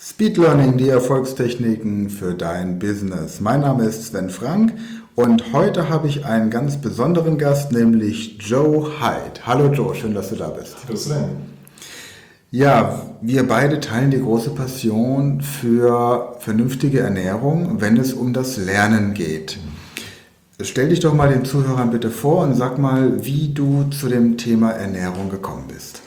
Speed Learning, die Erfolgstechniken für dein Business. Mein Name ist Sven Frank und heute habe ich einen ganz besonderen Gast, nämlich Joe Hyde. Hallo Joe, schön, dass du da bist. Hallo Sven. Ja, wir beide teilen die große Passion für vernünftige Ernährung, wenn es um das Lernen geht. Stell dich doch mal den Zuhörern bitte vor und sag mal, wie du zu dem Thema Ernährung gekommen bist.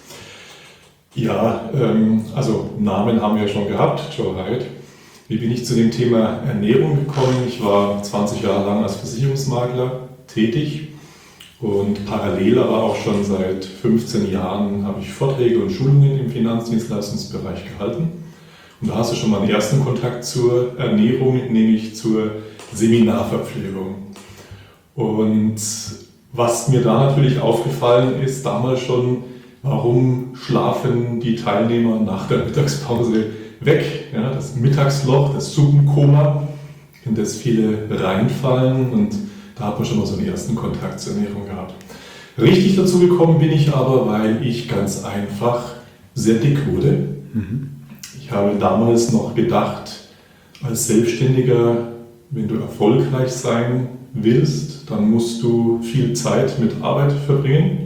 Ja, also Namen haben wir ja schon gehabt, Joe Hyde. Wie bin ich zu dem Thema Ernährung gekommen? Ich war 20 Jahre lang als Versicherungsmakler tätig und parallel aber auch schon seit 15 Jahren habe ich Vorträge und Schulungen im Finanzdienstleistungsbereich gehalten. Und da hast du schon mal einen ersten Kontakt zur Ernährung, nämlich zur Seminarverpflegung. Und was mir da natürlich aufgefallen ist, damals schon, warum schlafen die Teilnehmer nach der Mittagspause weg? Ja, das Mittagsloch, das Suppenkoma, in das viele reinfallen, und da hat man schon mal so einen ersten Kontakt zur Ernährung gehabt. Richtig dazu gekommen bin ich aber, weil ich ganz einfach sehr dick wurde. Ich habe damals noch gedacht, als Selbstständiger, wenn du erfolgreich sein willst, dann musst du viel Zeit mit Arbeit verbringen.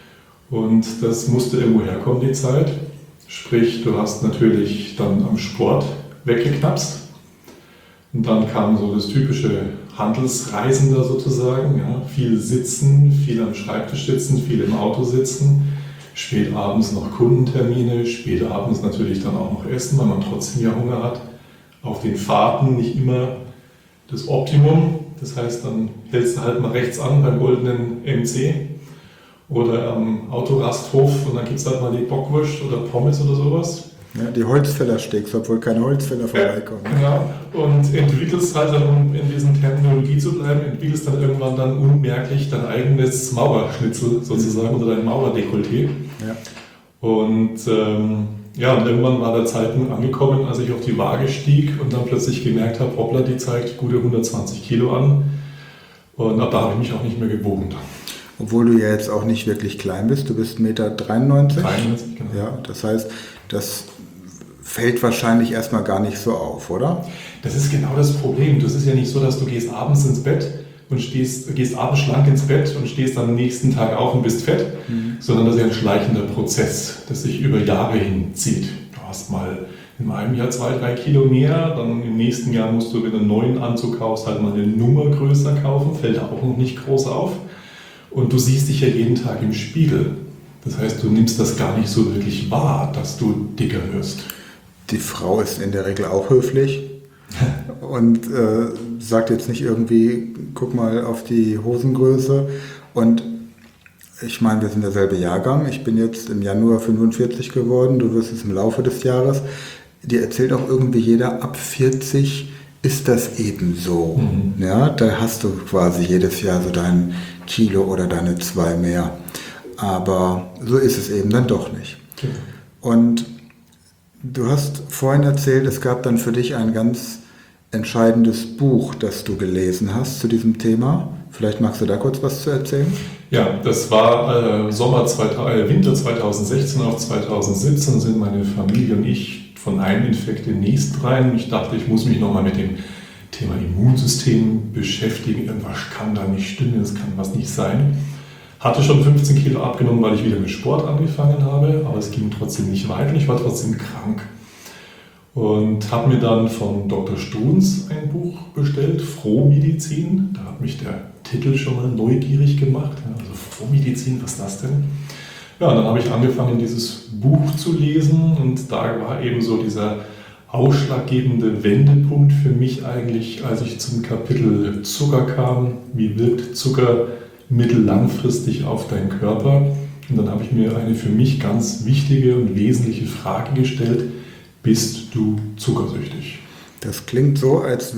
Und das musste irgendwo herkommen, die Zeit. Sprich, du hast natürlich dann am Sport weggeknapst. Und dann kam so das typische Handelsreisender sozusagen. Ja, viel sitzen, viel am Schreibtisch sitzen, viel im Auto sitzen. Spät abends noch Kundentermine, spät abends natürlich dann auch noch essen, weil man trotzdem ja Hunger hat. Auf den Fahrten nicht immer das Optimum. Das heißt, dann hältst du halt mal rechts an beim goldenen MC. Oder am Autorasthof und dann gibt es halt mal die Bockwurst oder Pommes oder sowas. Ja, die Holzfällersteaks, obwohl keine Holzfäller vorbeikommen. Genau. Und entwickelst halt dann, um in diesen Terminologie zu bleiben, entwickelst dann irgendwann dann unmerklich dein eigenes Maurerschnitzel sozusagen oder dein Maurerdekolleté. Ja. Und und irgendwann war der Zeitpunkt angekommen, als ich auf die Waage stieg und dann plötzlich gemerkt habe, hoppla, die zeigt gute 120 Kilo an. Und ab da habe ich mich auch nicht mehr gewogen. Obwohl du ja jetzt auch nicht wirklich klein bist, du bist 1,93 Meter. 93, genau. Ja, das heißt, das fällt wahrscheinlich erstmal gar nicht so auf, oder? Das ist genau das Problem. Das ist ja nicht so, dass du gehst abends ins Bett und gehst abends schlank ins Bett und stehst dann am nächsten Tag auf und bist fett, sondern das ist ja ein schleichender Prozess, das sich über Jahre hinzieht. Du hast mal in einem Jahr 2-3 Kilo mehr, dann im nächsten Jahr musst du, wenn du einen neuen Anzug kaufst, halt mal eine Nummer größer kaufen, fällt da auch noch nicht groß auf. Und du siehst dich ja jeden Tag im Spiegel. Das heißt, du nimmst das gar nicht so wirklich wahr, dass du dicker wirst. Die Frau ist in der Regel auch höflich und sagt jetzt nicht irgendwie, guck mal auf die Hosengröße. Und ich meine, wir sind derselbe Jahrgang. Ich bin jetzt im Januar 45 geworden, du wirst es im Laufe des Jahres. Dir erzählt auch irgendwie jeder, ab 40 ist das eben so. Ja, da hast du quasi jedes Jahr so dein Kilo oder deine 2 mehr. Aber so ist es eben dann doch nicht. Okay. Und du hast vorhin erzählt, es gab dann für dich ein ganz entscheidendes Buch, das du gelesen hast zu diesem Thema. Vielleicht magst du da kurz was zu erzählen? Ja, das war Winter 2016 auf 2017 sind meine Familie und ich von einem Infekt in den nächsten rein. Ich dachte, ich muss mich nochmal mit dem Thema Immunsystem beschäftigen. Irgendwas kann da nicht stimmen, es kann was nicht sein. Hatte schon 15 Kilo abgenommen, weil ich wieder mit Sport angefangen habe, aber es ging trotzdem nicht weiter und ich war trotzdem krank. Und habe mir dann von Dr. Strunz ein Buch bestellt, Frohmedizin. Da hat mich der Titel schon mal neugierig gemacht. Also Frohmedizin, was ist das denn? Ja, und dann habe ich angefangen, dieses Buch zu lesen und da war eben so dieser ausschlaggebende Wendepunkt für mich eigentlich, als ich zum Kapitel Zucker kam. Wie wirkt Zucker mittellangfristig auf deinen Körper? Und dann habe ich mir eine für mich ganz wichtige und wesentliche Frage gestellt: Bist du zuckersüchtig? Das klingt so, als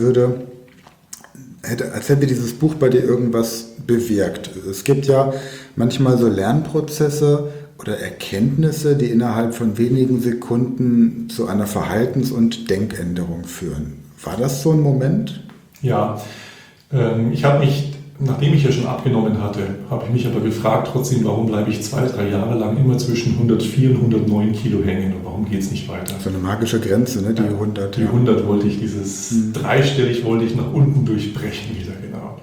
hätte dieses Buch bei dir irgendwas bewirkt. Es gibt ja manchmal so Lernprozesse oder Erkenntnisse, die innerhalb von wenigen Sekunden zu einer Verhaltens- und Denkänderung führen. War das so ein Moment? Ja, ich habe mich nachdem ich ja schon abgenommen hatte, habe ich mich aber gefragt, trotzdem, warum bleibe ich 2-3 Jahre lang immer zwischen 104 und 109 Kilo hängen und warum geht es nicht weiter? So eine magische Grenze, ne? Die 100. Die 100 wollte ich, dieses dreistellig wollte ich nach unten durchbrechen wieder, genau.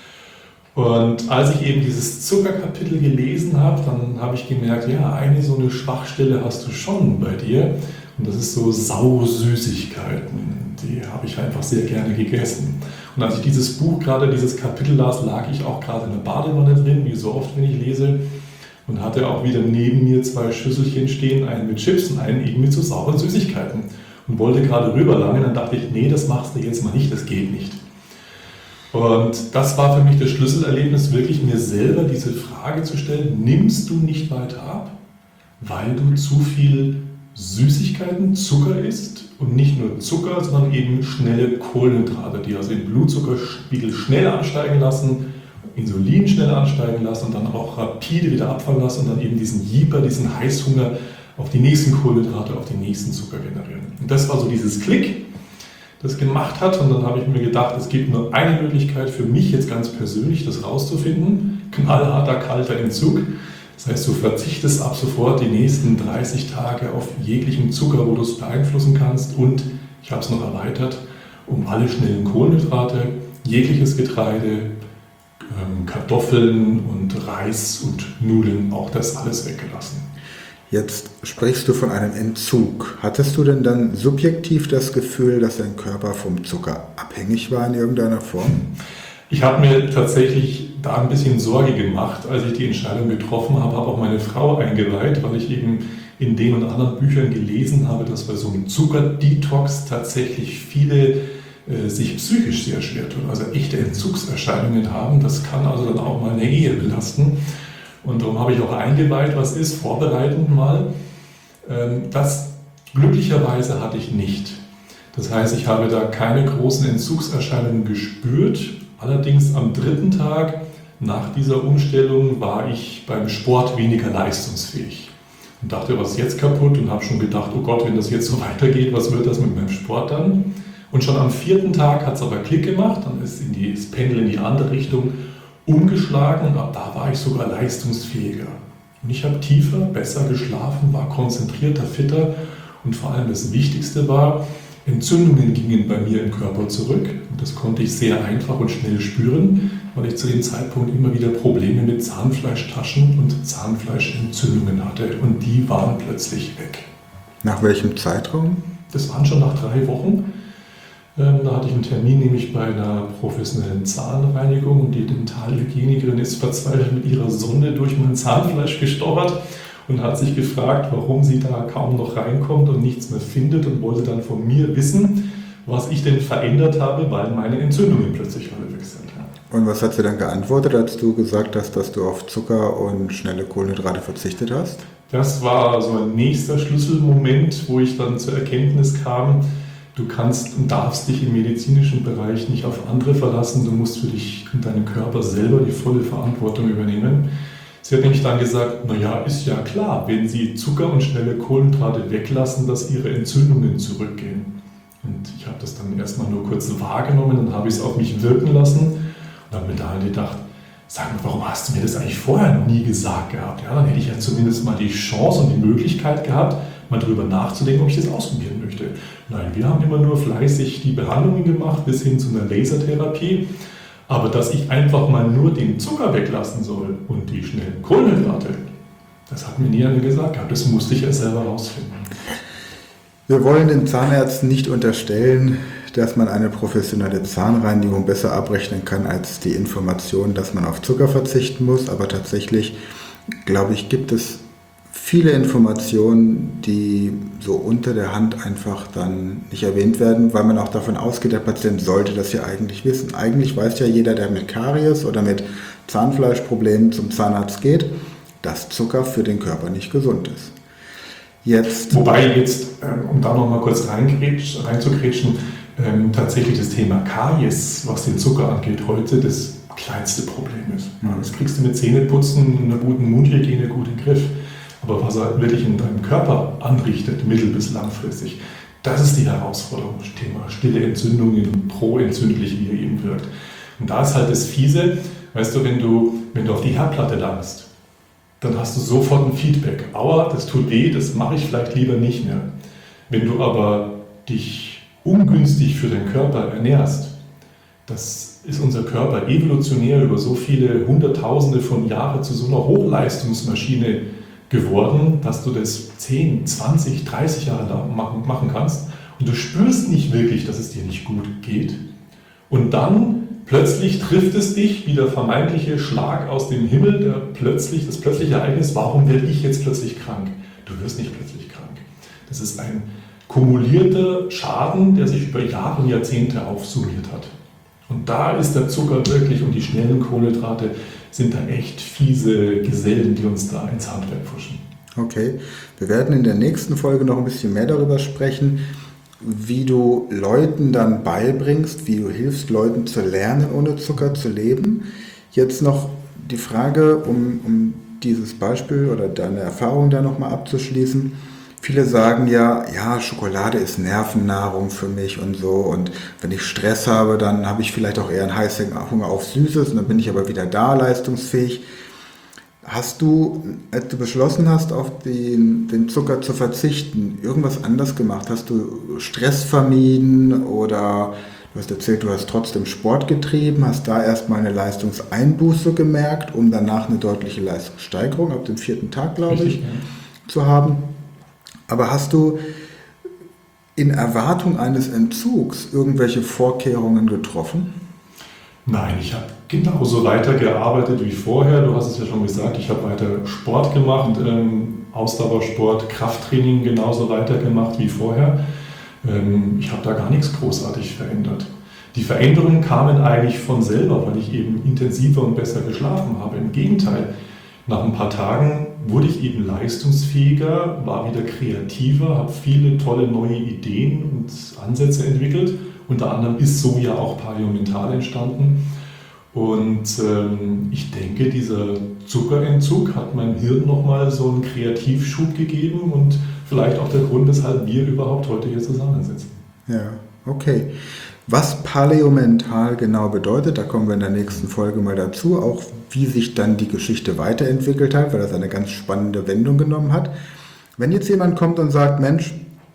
Und als ich eben dieses Zuckerkapitel gelesen habe, dann habe ich gemerkt, ja, eine so eine Schwachstelle hast du schon bei dir. Und das ist so Sausüßigkeiten. Die habe ich einfach sehr gerne gegessen. Und als ich dieses Buch gerade, dieses Kapitel las, lag ich auch gerade in der Badewanne drin, wie so oft, wenn ich lese. Und hatte auch wieder neben mir 2 Schüsselchen stehen, einen mit Chips und einen eben mit so sauren Süßigkeiten. Und wollte gerade rüberlangen, dann dachte ich, nee, das machst du jetzt mal nicht, das geht nicht. Und das war für mich das Schlüsselerlebnis, wirklich mir selber diese Frage zu stellen, nimmst du nicht weiter ab, weil du zu viel Süßigkeiten, Zucker isst und nicht nur Zucker, sondern eben schnelle Kohlenhydrate, die also den Blutzuckerspiegel schnell ansteigen lassen, Insulin schnell ansteigen lassen und dann auch rapide wieder abfallen lassen und dann eben diesen Jieper, diesen Heißhunger auf die nächsten Kohlenhydrate, auf den nächsten Zucker generieren. Und das war so dieses Klick, das gemacht hat und dann habe ich mir gedacht, es gibt nur eine Möglichkeit für mich jetzt ganz persönlich, das rauszufinden, knallharter, kalter Entzug. Das heißt, du verzichtest ab sofort die nächsten 30 Tage auf jeglichen Zucker, wo du es beeinflussen kannst und, ich habe es noch erweitert, um alle schnellen Kohlenhydrate, jegliches Getreide, Kartoffeln und Reis und Nudeln, auch das alles weggelassen. Jetzt sprichst du von einem Entzug. Hattest du denn dann subjektiv das Gefühl, dass dein Körper vom Zucker abhängig war in irgendeiner Form? Ich habe mir tatsächlich da ein bisschen Sorge gemacht, als ich die Entscheidung getroffen habe, habe auch meine Frau eingeweiht, weil ich eben in den und anderen Büchern gelesen habe, dass bei so einem Zuckerdetox tatsächlich viele sich psychisch sehr schwer tun, also echte Entzugserscheinungen haben. Das kann also dann auch mal eine Ehe belasten. Und darum habe ich auch eingeweiht, was ist, vorbereitend mal. Das glücklicherweise hatte ich nicht. Das heißt, ich habe da keine großen Entzugserscheinungen gespürt. Allerdings am 3. Tag nach dieser Umstellung war ich beim Sport weniger leistungsfähig. Und dachte, was ist jetzt kaputt? Und habe schon gedacht, oh Gott, wenn das jetzt so weitergeht, was wird das mit meinem Sport dann? Und schon am 4. Tag hat es aber Klick gemacht, dann ist das Pendel in die andere Richtung umgeschlagen und ab da war ich sogar leistungsfähiger. Und ich habe tiefer, besser geschlafen, war konzentrierter, fitter und vor allem das Wichtigste war, Entzündungen gingen bei mir im Körper zurück und das konnte ich sehr einfach und schnell spüren, weil ich zu dem Zeitpunkt immer wieder Probleme mit Zahnfleischtaschen und Zahnfleischentzündungen hatte und die waren plötzlich weg. Nach welchem Zeitraum? Das waren schon nach 3 Wochen. Da hatte ich einen Termin, nämlich bei einer professionellen Zahnreinigung und die Dentalhygienikerin ist verzweifelt mit ihrer Sonde durch mein Zahnfleisch gestochert und hat sich gefragt, warum sie da kaum noch reinkommt und nichts mehr findet und wollte dann von mir wissen, was ich denn verändert habe, weil meine Entzündungen plötzlich alle weg sind. Und was hat sie dann geantwortet, als du gesagt hast, dass du auf Zucker und schnelle Kohlenhydrate verzichtet hast? Das war so ein nächster Schlüsselmoment, wo ich dann zur Erkenntnis kam, du kannst und darfst dich im medizinischen Bereich nicht auf andere verlassen, du musst für dich und deinen Körper selber die volle Verantwortung übernehmen. Sie hat nämlich dann gesagt, naja, ist ja klar, wenn Sie Zucker und schnelle Kohlenhydrate weglassen, dass Ihre Entzündungen zurückgehen. Und ich habe das dann erstmal nur kurz wahrgenommen, dann habe ich es auf mich wirken lassen und habe mir da gedacht, sag mal, warum hast du mir das eigentlich vorher noch nie gesagt gehabt? Ja, dann hätte ich ja zumindest mal die Chance und die Möglichkeit gehabt, mal darüber nachzudenken, ob ich das ausprobieren möchte. Nein, wir haben immer nur fleißig die Behandlungen gemacht, bis hin zu einer Lasertherapie. Aber dass ich einfach mal nur den Zucker weglassen soll und die schnellen Kohlenhydrate, das hat mir nie einer gesagt gehabt. Das musste ich ja selber rausfinden. Wir wollen den Zahnärzten nicht unterstellen, dass man eine professionelle Zahnreinigung besser abrechnen kann als die Information, dass man auf Zucker verzichten muss. Aber tatsächlich, glaube ich, gibt es viele Informationen, die so unter der Hand einfach dann nicht erwähnt werden, weil man auch davon ausgeht, der Patient sollte das ja eigentlich wissen. Eigentlich weiß ja jeder, der mit Karies oder mit Zahnfleischproblemen zum Zahnarzt geht, dass Zucker für den Körper nicht gesund ist. Wobei jetzt, um da nochmal kurz reinzugrätschen, tatsächlich das Thema Karies, was den Zucker angeht, heute das kleinste Problem ist. Das kriegst du mit Zähneputzen und einer guten Mundhygiene gut in den Griff. Aber was er wirklich in deinem Körper anrichtet, mittel- bis langfristig, das ist die Herausforderung. Thema stille Entzündungen, proentzündlich, wie er eben wirkt. Und da ist halt das Fiese, Weißt du, wenn du auf die Herdplatte langst, dann hast du sofort ein Feedback. Aua, das tut weh, das mache ich vielleicht lieber nicht mehr. Wenn du aber dich ungünstig für deinen Körper ernährst, das ist unser Körper evolutionär über so viele Hunderttausende von Jahren zu so einer Hochleistungsmaschine geworden, dass du das 10, 20, 30 Jahre lang machen kannst und du spürst nicht wirklich, dass es dir nicht gut geht. Und dann plötzlich trifft es dich wie der vermeintliche Schlag aus dem Himmel, das plötzliche Ereignis, warum werde ich jetzt plötzlich krank? Du wirst nicht plötzlich krank. Das ist ein kumulierter Schaden, der sich über Jahre und Jahrzehnte aufsummiert hat. Und da ist der Zucker wirklich und die schnellen Kohlenhydrate sind da echt fiese Gesellen, die uns da ins Handwerk pfuschen. Okay, wir werden in der nächsten Folge noch ein bisschen mehr darüber sprechen, wie du Leuten dann beibringst, wie du hilfst, Leuten zu lernen, ohne Zucker zu leben. Jetzt noch die Frage, um dieses Beispiel oder deine Erfahrung da nochmal abzuschließen. Viele sagen ja, Schokolade ist Nervennahrung für mich und so, und wenn ich Stress habe, dann habe ich vielleicht auch eher einen heißen Hunger auf Süßes und dann bin ich aber wieder da leistungsfähig. Hast du, als du beschlossen hast, auf den Zucker zu verzichten, irgendwas anders gemacht? Hast du Stress vermieden oder du hast erzählt, du hast trotzdem Sport getrieben, hast da erstmal eine Leistungseinbuße gemerkt, um danach eine deutliche Leistungssteigerung ab dem 4. Tag, glaube ich, zu haben? Aber hast du in Erwartung eines Entzugs irgendwelche Vorkehrungen getroffen? Nein, ich habe genauso weitergearbeitet wie vorher. Du hast es ja schon gesagt, ich habe weiter Sport gemacht, Ausdauersport, Krafttraining genauso weitergemacht wie vorher. Ich habe da gar nichts großartig verändert. Die Veränderungen kamen eigentlich von selber, weil ich eben intensiver und besser geschlafen habe. Im Gegenteil, nach ein paar Tagen wurde ich eben leistungsfähiger, war wieder kreativer, habe viele tolle neue Ideen und Ansätze entwickelt. Unter anderem ist so ja auch Paleo-Mental entstanden. Und ich denke, dieser Zuckerentzug hat meinem Hirn nochmal so einen Kreativschub gegeben und vielleicht auch der Grund, weshalb wir überhaupt heute hier zusammensitzen. Ja, okay. Was Paleo-Mental genau bedeutet, da kommen wir in der nächsten Folge mal dazu, auch wie sich dann die Geschichte weiterentwickelt hat, weil das eine ganz spannende Wendung genommen hat. Wenn jetzt jemand kommt und sagt, Mensch,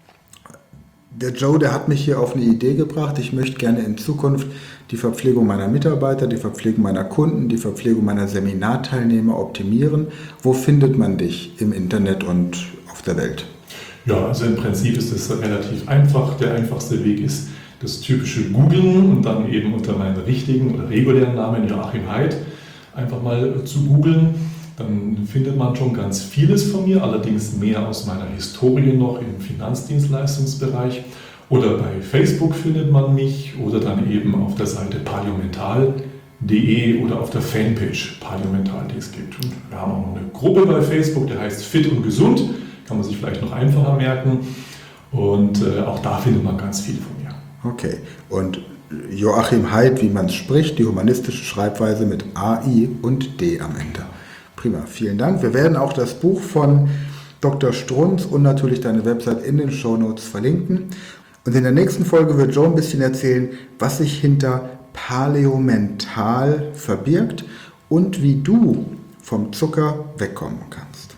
der Joe, der hat mich hier auf eine Idee gebracht, ich möchte gerne in Zukunft die Verpflegung meiner Mitarbeiter, die Verpflegung meiner Kunden, die Verpflegung meiner Seminarteilnehmer optimieren. Wo findet man dich im Internet und auf der Welt? Ja, also im Prinzip ist es relativ einfach. Der einfachste Weg ist das typische Googlen und dann eben unter meinem richtigen oder regulären Namen Joachim Heidt einfach mal zu googeln. Dann findet man schon ganz vieles von mir, allerdings mehr aus meiner Historie noch im Finanzdienstleistungsbereich. Oder bei Facebook findet man mich oder dann eben auf der Seite paliomental.de oder auf der Fanpage Paliomental, die es gibt. Und wir haben auch noch eine Gruppe bei Facebook, die heißt Fit und Gesund, kann man sich vielleicht noch einfacher merken. Und auch da findet man ganz viel von mir. Okay, und Joachim Heidt, wie man es spricht, die humanistische Schreibweise mit AI und D am Ende. Prima, vielen Dank. Wir werden auch das Buch von Dr. Strunz und natürlich deine Website in den Shownotes verlinken. Und in der nächsten Folge wird Joe ein bisschen erzählen, was sich hinter Paleo-Mental verbirgt und wie du vom Zucker wegkommen kannst.